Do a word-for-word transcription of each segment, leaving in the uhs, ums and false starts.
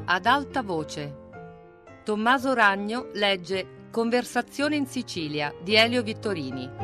ad alta voce. Tommaso Ragno legge Conversazione in Sicilia di Elio Vittorini.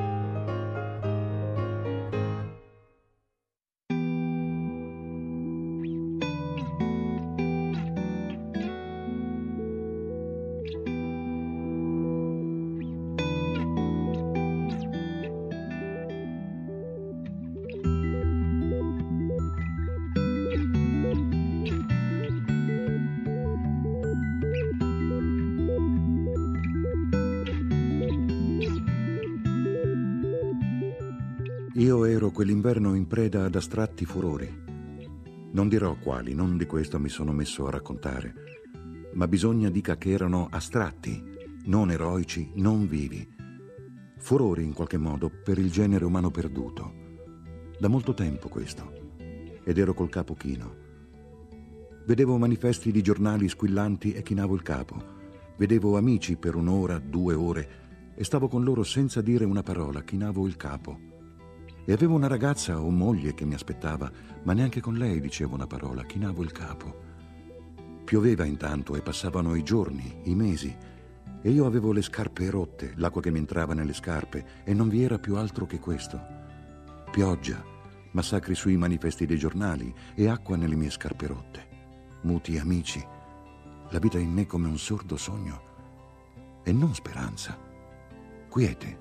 Io ero quell'inverno in preda ad astratti furori. Non dirò quali, non di questo mi sono messo a raccontare, ma bisogna dica che erano astratti, non eroici, non vivi. Furori, in qualche modo, per il genere umano perduto. Da molto tempo questo. Ed ero col capo chino. Vedevo manifesti di giornali squillanti e chinavo il capo. Vedevo amici per un'ora, due ore, e stavo con loro senza dire una parola, chinavo il capo. E avevo una ragazza o moglie che mi aspettava, ma neanche con lei dicevo una parola, chinavo il capo. Pioveva intanto e passavano i giorni, i mesi, e io avevo le scarpe rotte, l'acqua che mi entrava nelle scarpe, e non vi era più altro che questo. Pioggia, massacri sui manifesti dei giornali e acqua nelle mie scarpe rotte. Muti amici, la vita in me come un sordo sogno, e non speranza, quiete.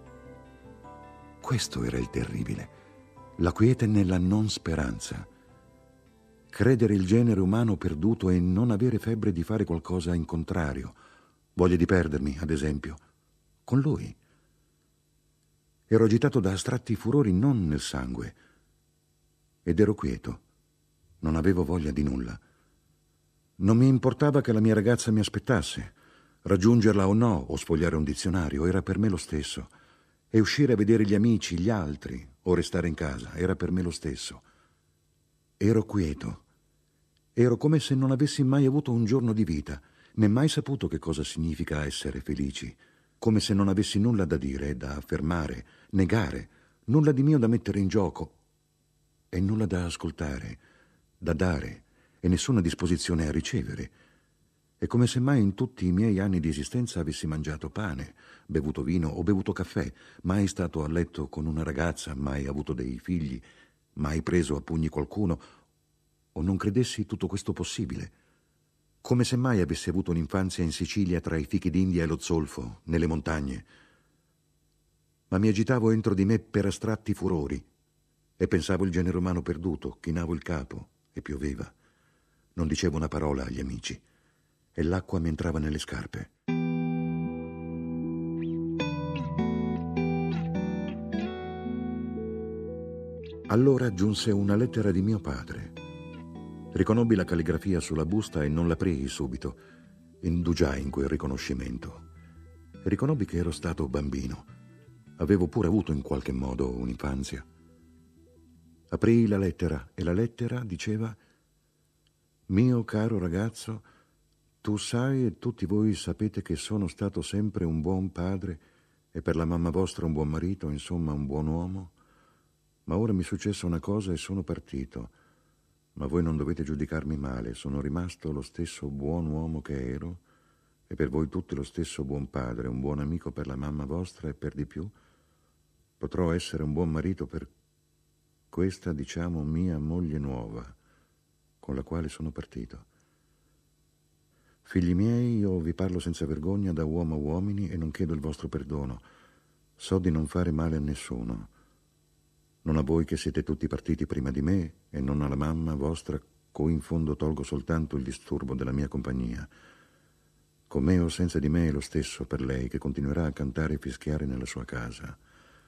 Questo era il terribile, la quiete nella non speranza. Credere il genere umano perduto e non avere febbre di fare qualcosa in contrario, voglia di perdermi, ad esempio, con lui. Ero agitato da astratti furori non nel sangue, ed ero quieto, non avevo voglia di nulla. Non mi importava che la mia ragazza mi aspettasse, raggiungerla o no, o sfogliare un dizionario, era per me lo stesso. E uscire a vedere gli amici, gli altri, o restare in casa, era per me lo stesso. Ero quieto. Ero come se non avessi mai avuto un giorno di vita, né mai saputo che cosa significa essere felici, come se non avessi nulla da dire, da affermare, negare, nulla di mio da mettere in gioco, e nulla da ascoltare, da dare, e nessuna disposizione a ricevere. È come se mai in tutti i miei anni di esistenza avessi mangiato pane, bevuto vino o bevuto caffè, mai stato a letto con una ragazza, mai avuto dei figli, mai preso a pugni qualcuno, o non credessi tutto questo possibile. Come se mai avessi avuto un'infanzia in Sicilia tra i fichi d'India e lo zolfo, nelle montagne. Ma mi agitavo entro di me per astratti furori e pensavo il genere umano perduto, chinavo il capo e pioveva. Non dicevo una parola agli amici. E l'acqua mi entrava nelle scarpe. Allora giunse una lettera di mio padre. Riconobbi la calligrafia sulla busta e non l'aprii subito. Indugiai in quel riconoscimento. Riconobbi che ero stato bambino. Avevo pure avuto in qualche modo un'infanzia. Aprii la lettera e la lettera diceva: «Mio caro ragazzo, tu sai e tutti voi sapete che sono stato sempre un buon padre e per la mamma vostra un buon marito, insomma un buon uomo. Ma ora mi è successa una cosa e sono partito. Ma voi non dovete giudicarmi male, sono rimasto lo stesso buon uomo che ero e per voi tutti lo stesso buon padre, un buon amico per la mamma vostra e per di più potrò essere un buon marito per questa, diciamo, mia moglie nuova con la quale sono partito. Figli miei, io vi parlo senza vergogna da uomo a uomini e non chiedo il vostro perdono. So di non fare male a nessuno. Non a voi che siete tutti partiti prima di me e non alla mamma vostra, cui in fondo tolgo soltanto il disturbo della mia compagnia. Con me o senza di me è lo stesso per lei che continuerà a cantare e fischiare nella sua casa.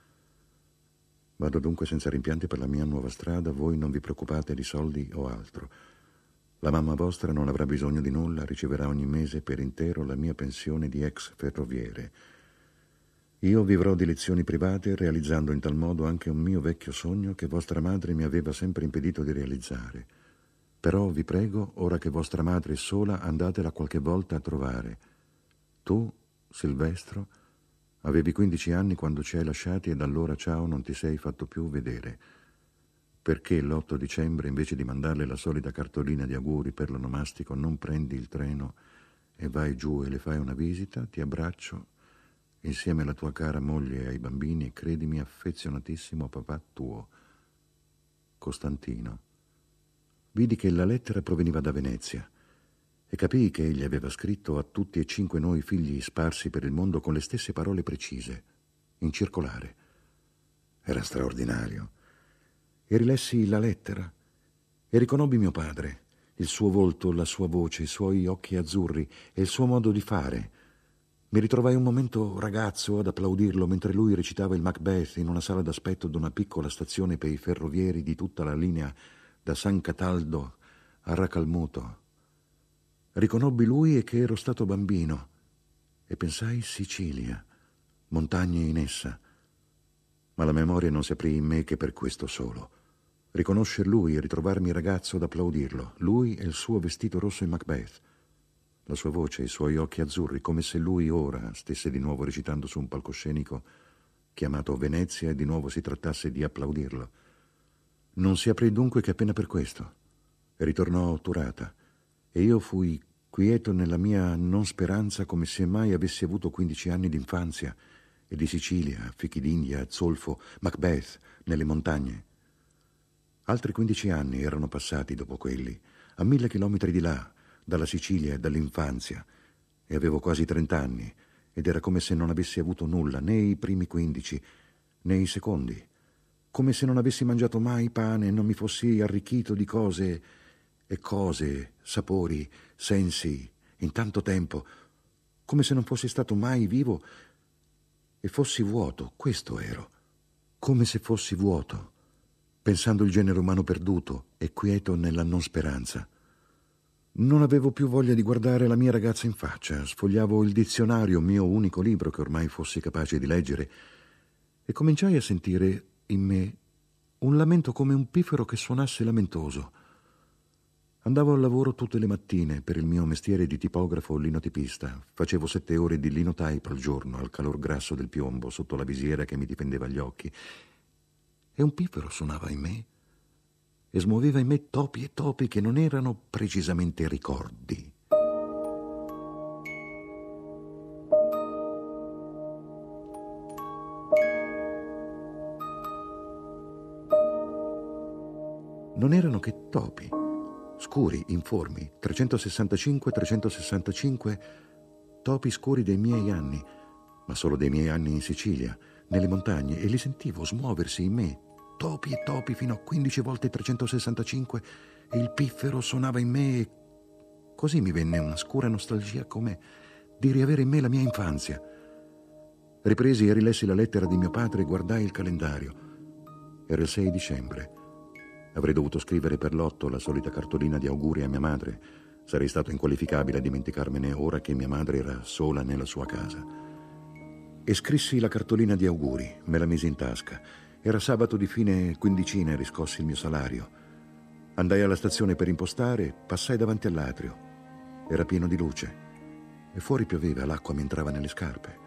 Vado dunque senza rimpianti per la mia nuova strada, voi non vi preoccupate di soldi o altro. La mamma vostra non avrà bisogno di nulla, riceverà ogni mese per intero la mia pensione di ex ferroviere. Io vivrò di lezioni private, realizzando in tal modo anche un mio vecchio sogno che vostra madre mi aveva sempre impedito di realizzare. Però vi prego, ora che vostra madre è sola, andatela qualche volta a trovare. Tu, Silvestro, avevi quindici anni quando ci hai lasciati e da allora, ciao, non ti sei fatto più vedere. perché l'otto dicembre, invece di mandarle la solita cartolina di auguri per l'onomastico, non prendi il treno e vai giù e le fai una visita, ti abbraccio insieme alla tua cara moglie e ai bambini e credimi affezionatissimo a papà tuo, Costantino. Vidi che la lettera proveniva da Venezia e capii che egli aveva scritto a tutti e cinque noi figli sparsi per il mondo con le stesse parole precise, in circolare. Era straordinario. E rilessi la lettera e riconobbi mio padre, il suo volto, la sua voce, i suoi occhi azzurri e il suo modo di fare. Mi ritrovai un momento ragazzo ad applaudirlo mentre lui recitava il Macbeth in una sala d'aspetto d'una piccola stazione per i ferrovieri di tutta la linea da San Cataldo a Racalmuto. Riconobbi lui e che ero stato bambino e pensai Sicilia, montagne in essa. Ma la memoria non si aprì in me che per questo solo. Riconoscer lui e ritrovarmi ragazzo ad applaudirlo, lui e il suo vestito rosso in Macbeth, la sua voce, i suoi occhi azzurri, come se lui ora stesse di nuovo recitando su un palcoscenico chiamato Venezia e di nuovo si trattasse di applaudirlo. Non si aprì dunque che appena per questo. E ritornò otturata e io fui quieto nella mia non speranza come se mai avessi avuto quindici anni d'infanzia e di Sicilia, fichi d'India, zolfo, Macbeth nelle montagne. Altri quindici anni erano passati dopo quelli, a mille chilometri di là, dalla Sicilia e dall'infanzia, e avevo quasi trent'anni, ed era come se non avessi avuto nulla, né i primi quindici, né i secondi, come se non avessi mangiato mai pane e non mi fossi arricchito di cose e cose, sapori, sensi, in tanto tempo, come se non fossi stato mai vivo e fossi vuoto, questo ero, come se fossi vuoto, pensando il genere umano perduto e quieto nella non speranza. Non avevo più voglia di guardare la mia ragazza in faccia, sfogliavo il dizionario, mio unico libro che ormai fossi capace di leggere, e cominciai a sentire in me un lamento come un piffero che suonasse lamentoso. Andavo al lavoro tutte le mattine per il mio mestiere di tipografo o linotipista. Facevo sette ore di linotype al giorno, al calor grasso del piombo, sotto la visiera che mi difendeva gli occhi. E un piffero suonava in me e smuoveva in me topi e topi che non erano precisamente ricordi. Non erano che topi, scuri, informi, trecentosessantacinque trecentosessantacinque, topi scuri dei miei anni, ma solo dei miei anni in Sicilia, nelle montagne, e li sentivo smuoversi in me, topi e topi fino a quindici volte trecentosessantacinque, e il piffero suonava in me e così mi venne una scura nostalgia come di riavere in me la mia infanzia. Ripresi e rilessi la lettera di mio padre e guardai il calendario. Era il sei dicembre. Avrei dovuto scrivere per l'otto la solita cartolina di auguri a mia madre. Sarei stato inqualificabile a dimenticarmene ora che mia madre era sola nella sua casa. E scrissi la cartolina di auguri, me la misi in tasca. Era sabato di fine quindicina e riscossi il mio salario. Andai alla stazione per impostare, passai davanti all'atrio. Era pieno di luce e fuori pioveva, l'acqua mi entrava nelle scarpe.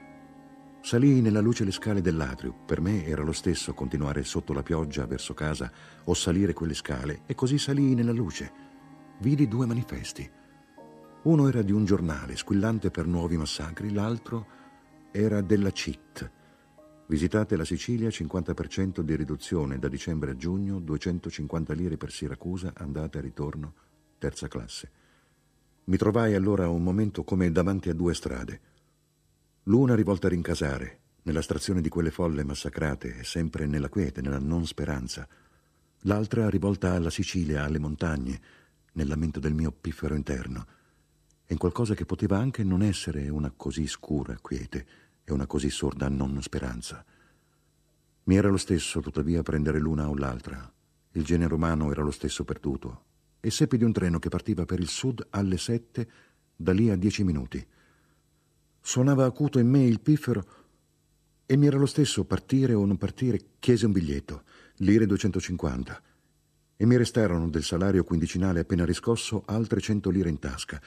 Salii nella luce le scale dell'atrio. Per me era lo stesso continuare sotto la pioggia verso casa o salire quelle scale, e così salii nella luce. Vidi due manifesti. Uno era di un giornale squillante per nuovi massacri, l'altro era della C I T. Visitate la Sicilia, cinquanta per cento di riduzione da dicembre a giugno, duecentocinquanta lire per Siracusa, andata e ritorno, terza classe. Mi trovai allora un momento come davanti a due strade. L'una rivolta a rincasare, nella strazione di quelle folle massacrate, sempre nella quiete, nella non speranza. L'altra rivolta alla Sicilia, alle montagne, nel lamento del mio piffero interno, e in qualcosa che poteva anche non essere una così scura quiete e una così sorda non speranza. Mi era lo stesso, tuttavia, prendere l'una o l'altra. Il genere umano era lo stesso perduto. E seppi di un treno che partiva per il sud alle sette, da lì a dieci minuti. Suonava acuto in me il piffero e mi era lo stesso partire o non partire. Chiesi un biglietto, lire duecentocinquanta, e mi restarono del salario quindicinale appena riscosso altre cento lire in tasca.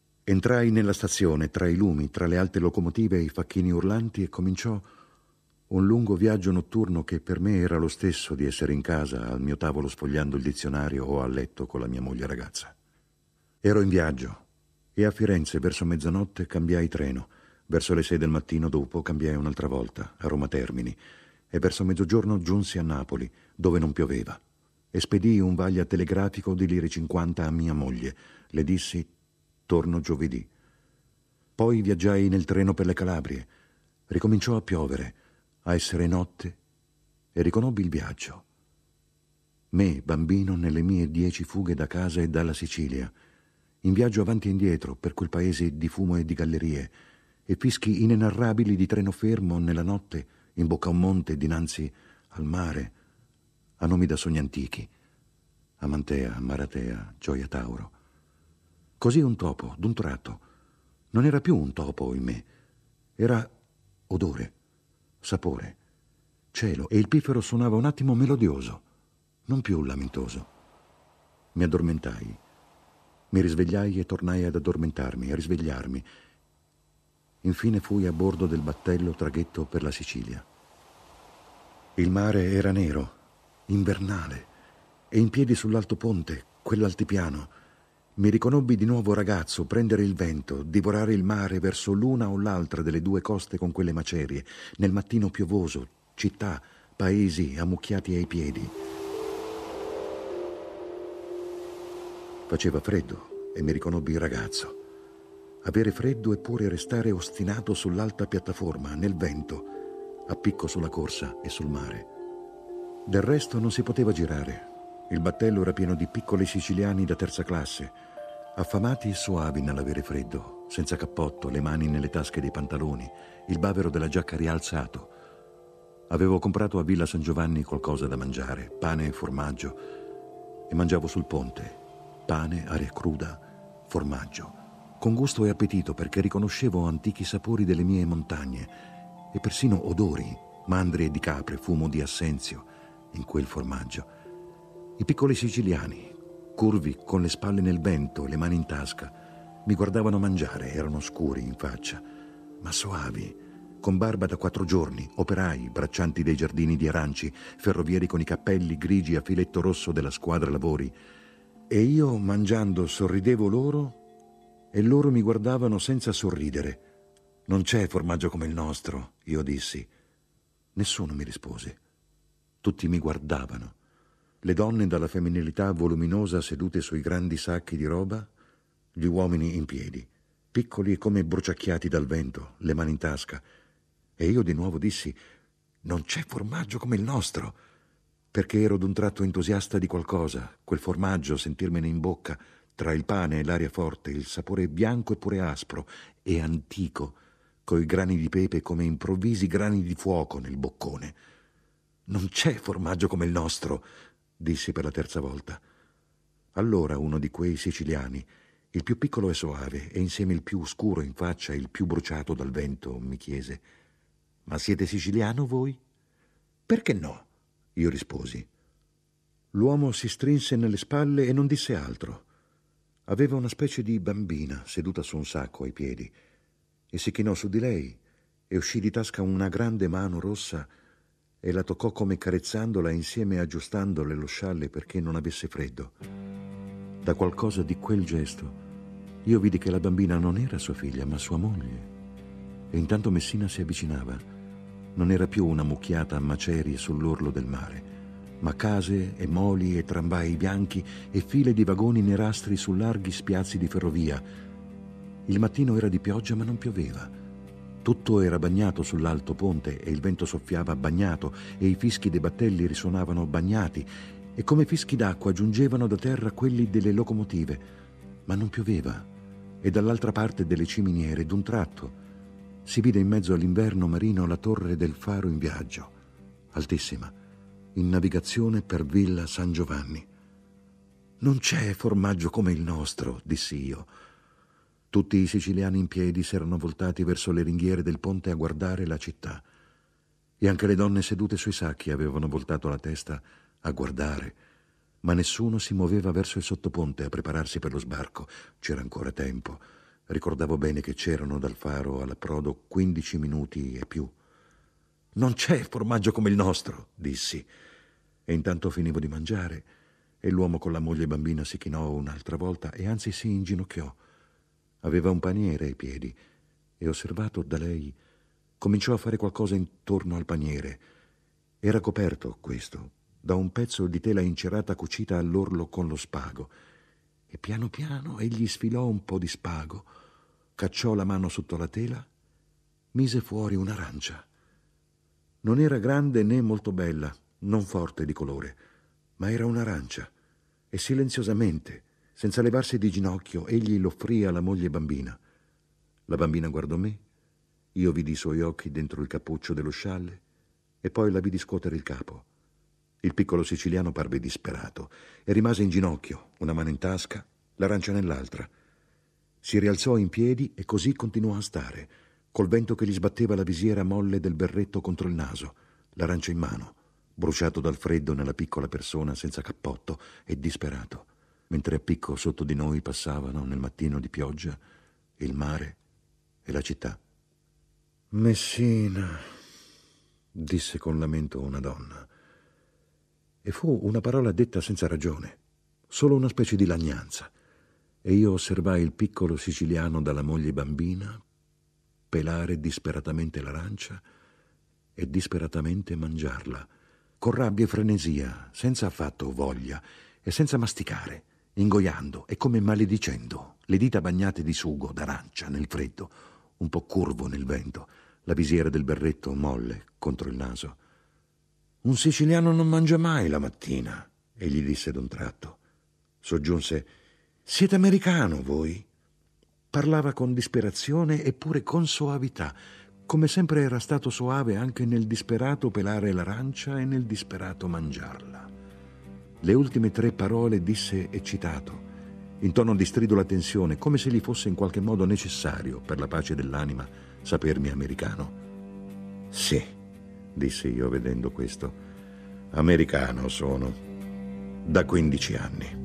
Entrai nella stazione, tra i lumi, tra le alte locomotive e i facchini urlanti, e cominciò Un lungo viaggio notturno che per me era lo stesso di essere in casa, al mio tavolo sfogliando il dizionario o a letto con la mia moglie ragazza. Ero in viaggio e a Firenze verso mezzanotte cambiai treno. Verso le sei del mattino dopo cambiai un'altra volta, a Roma Termini, e verso mezzogiorno giunsi a Napoli, dove non pioveva. E spedii un vaglia telegrafico di lire cinquanta a mia moglie. Le dissi: torno giovedì. Poi viaggiai nel treno per le Calabrie. Ricominciò a piovere, a essere notte, e riconobbi il viaggio. Me, bambino, nelle mie dieci fughe da casa e dalla Sicilia, in viaggio avanti e indietro per quel paese di fumo e di gallerie, e fischi inenarrabili di treno fermo nella notte, in bocca a un monte dinanzi al mare, a nomi da sogni antichi, Amantea, Maratea, Gioia Tauro. Così un topo, d'un tratto, non era più un topo in me, era odore, sapore, cielo, e il piffero suonava un attimo melodioso, non più lamentoso. Mi addormentai, mi risvegliai e tornai ad addormentarmi, a risvegliarmi. Infine fui a bordo del battello traghetto per la Sicilia. Il mare era nero, invernale, e in piedi sull'alto ponte, quell'altipiano, mi riconobbi di nuovo ragazzo, prendere il vento, divorare il mare verso l'una o l'altra delle due coste con quelle macerie, nel mattino piovoso, città, paesi ammucchiati ai piedi. Faceva freddo e mi riconobbi ragazzo. Avere freddo eppure restare ostinato sull'alta piattaforma, nel vento, a picco sulla corsa e sul mare. Del resto non si poteva girare. Il battello era pieno di piccoli siciliani da terza classe, affamati e soavi nell'avere freddo, senza cappotto, le mani nelle tasche dei pantaloni, il bavero della giacca rialzato. Avevo comprato a Villa San Giovanni qualcosa da mangiare, pane e formaggio, e mangiavo sul ponte, pane, aria cruda, formaggio, con gusto e appetito, perché riconoscevo antichi sapori delle mie montagne e persino odori, mandrie di capre, fumo di assenzio in quel formaggio. I piccoli siciliani, curvi con le spalle nel vento, le mani in tasca, mi guardavano mangiare, erano scuri in faccia, ma soavi, con barba da quattro giorni, operai, braccianti dei giardini di aranci, ferrovieri con i cappelli grigi a filetto rosso della squadra lavori. E io, mangiando, sorridevo loro e loro mi guardavano senza sorridere. «Non c'è formaggio come il nostro», io dissi. Nessuno mi rispose. Tutti mi guardavano. Le donne dalla femminilità voluminosa sedute sui grandi sacchi di roba, gli uomini in piedi, piccoli e come bruciacchiati dal vento, le mani in tasca. E io di nuovo dissi: «Non c'è formaggio come il nostro», perché ero d'un tratto entusiasta di qualcosa, quel formaggio, sentirmene in bocca, tra il pane e l'aria forte, il sapore bianco eppure aspro e antico, coi grani di pepe come improvvisi grani di fuoco nel boccone. «Non c'è formaggio come il nostro», dissi per la terza volta. Allora uno di quei siciliani, il più piccolo e soave, e insieme il più scuro in faccia e il più bruciato dal vento, mi chiese: «Ma siete siciliano voi?» «Perché no?» io risposi. L'uomo si strinse nelle spalle e non disse altro. Aveva una specie di bambina seduta su un sacco ai piedi, e si chinò su di lei e uscì di tasca una grande mano rossa e la toccò come carezzandola, insieme aggiustandole lo scialle perché non avesse freddo. Da qualcosa di quel gesto io vidi che la bambina non era sua figlia, ma sua moglie. E intanto Messina si avvicinava. Non era più una mucchiata a macerie sull'orlo del mare, ma case e moli e tramvai bianchi e file di vagoni nerastri su larghi spiazzi di ferrovia. Il mattino era di pioggia, ma non pioveva. Tutto era bagnato sull'alto ponte e il vento soffiava bagnato e i fischi dei battelli risuonavano bagnati e come fischi d'acqua giungevano da terra quelli delle locomotive, ma non pioveva. E dall'altra parte delle ciminiere, d'un tratto, si vide in mezzo all'inverno marino la torre del faro in viaggio, altissima, in navigazione per Villa San Giovanni. «Non c'è formaggio come il nostro», dissi io. Tutti i siciliani in piedi si erano voltati verso le ringhiere del ponte a guardare la città. E anche le donne sedute sui sacchi avevano voltato la testa a guardare, ma nessuno si muoveva verso il sottoponte a prepararsi per lo sbarco. C'era ancora tempo. Ricordavo bene che c'erano dal faro all'approdo quindici minuti e più. Non c'è formaggio come il nostro, dissi. E intanto finivo di mangiare e l'uomo con la moglie e bambina si chinò un'altra volta e anzi si inginocchiò. Aveva un paniere ai piedi e, osservato da lei, cominciò a fare qualcosa intorno al paniere. Era coperto, questo, da un pezzo di tela incerata cucita all'orlo con lo spago. E piano piano egli sfilò un po' di spago, cacciò la mano sotto la tela, mise fuori un'arancia. Non era grande né molto bella, non forte di colore, ma era un'arancia. E silenziosamente, senza levarsi di ginocchio, egli l'offrì alla moglie e bambina. La bambina guardò me, io vidi i suoi occhi dentro il cappuccio dello scialle e poi la vidi scuotere il capo. Il piccolo siciliano parve disperato e rimase in ginocchio, una mano in tasca, l'arancia nell'altra. Si rialzò in piedi e così continuò a stare, col vento che gli sbatteva la visiera molle del berretto contro il naso, l'arancia in mano, bruciato dal freddo nella piccola persona senza cappotto e disperato, mentre a picco sotto di noi passavano nel mattino di pioggia il mare e la città. Messina, disse con lamento una donna. E fu una parola detta senza ragione, solo una specie di lagnanza. E io osservai il piccolo siciliano dalla moglie bambina pelare disperatamente l'arancia e disperatamente mangiarla, con rabbia e frenesia, senza affatto voglia e senza masticare, ingoiando e come maledicendo, le dita bagnate di sugo d'arancia nel freddo, un po' curvo nel vento, la visiera del berretto molle contro il naso. «Un siciliano non mangia mai la mattina», egli disse d'un tratto. Soggiunse: «Siete americano, voi?» Parlava con disperazione eppure con soavità, come sempre era stato soave anche nel disperato pelare l'arancia e nel disperato mangiarla. Le ultime tre parole disse eccitato, in tono di stridula tensione, come se gli fosse in qualche modo necessario, per la pace dell'anima, sapermi americano. «Sì», dissi io vedendo questo, «americano sono, da quindici anni».